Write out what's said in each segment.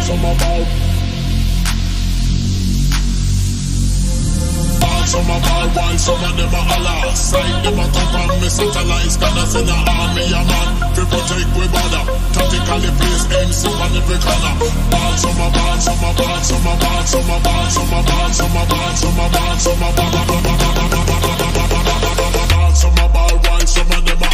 some a ball. Some a ball while some of them a holler. Side them a come from me satellites, gonna send a army a man to protect we border. Tactically place MC on every corner. Ball some a ball, some a ball, some a ball, some a ball, some a ball, some a ball, some a ball, some a ball, some a ball while some of them a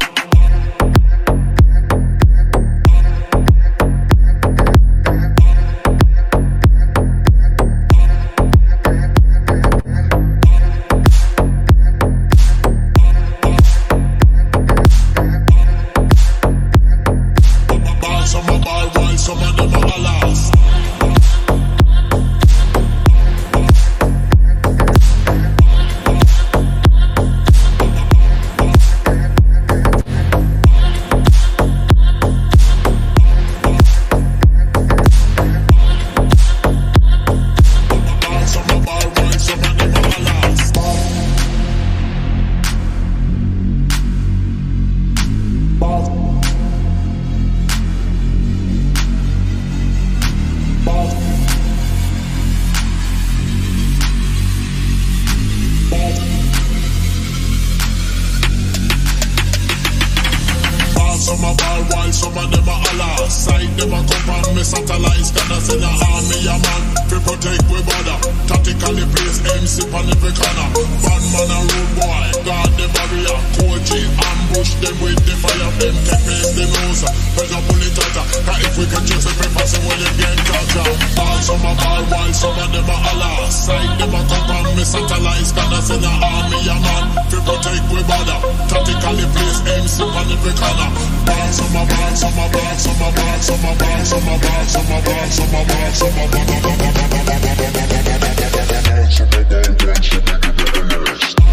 some a ball while some of them a holler. Side them a come from me satellites, gonna send a army a man to protect we border. Tactically place MC on every corner. Bad man a road boy, guard the barrier. Coach ambush them with the fire. Them take place the nose, pressure pull it out. Cause if we can choose every person when they get captured. Ball some a ball while some of them a holler. Side them a come from me satellites, gonna send a army a man to protect we border. Tactically place MC on every corner. Ball some a ball, some a ball, some a ball, some a ball, some a ball, some a ball, some a ball, some a ball, some a ball.